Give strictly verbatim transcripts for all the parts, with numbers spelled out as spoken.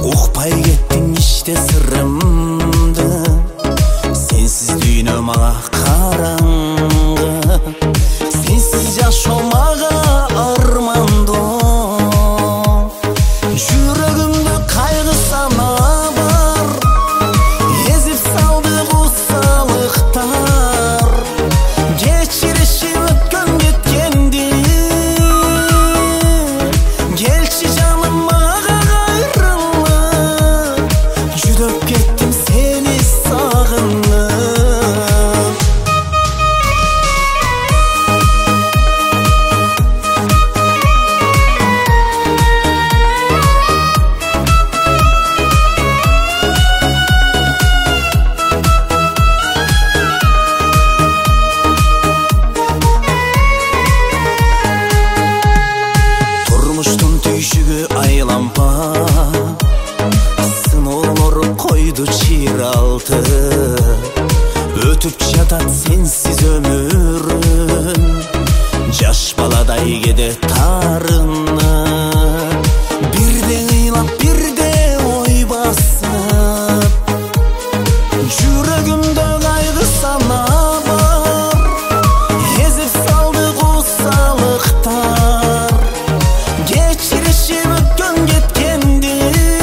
Укпай кеттиң иште сырымды, сенсиз дүйнө мага караңгы, сенсиз жашоо мага армандоо. Жүрөгүмдө кайгы сана бар, эзип салды куссалыктар, кечиришип өткөн кеткенди. Келчи жаным мага кайрылма, жүдөп кеттим сени сагынып. Турмуштун түйшүгү айланба, сыноолору койду чыйралты, өтүп жатат сенсиз өмүрүм, жаш баладай кеде тарынып. Бирде ыйлап, бирде ой басып, жүрөгүмдө кайгы сана бар, эзип салды куссалыктар, кечиришип өткөн кеткенди.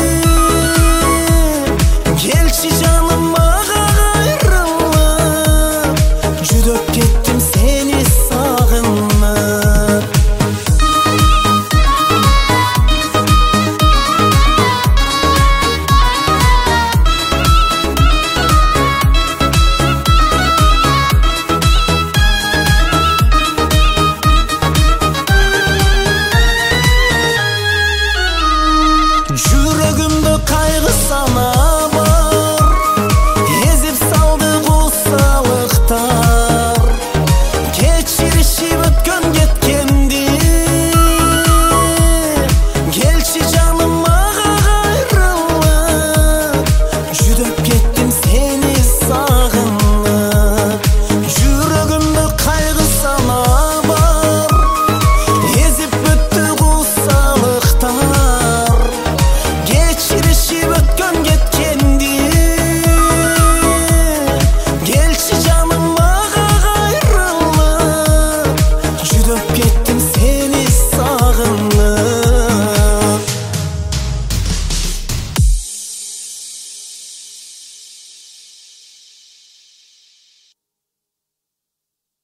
Келчи жаным мага кайрылып, жүдөп кеттим сени сагынып. Жүрөгүмдө кайгы сана бар, эзип салды куссалыктар, кечиришип өткөн кеткенди. Келчи жаным мага кайрылып, жүдөп кеттим сени сагынып. Жүрөгүмдө кайгы сана бар, эзип өттү куссалыктар, кечиришип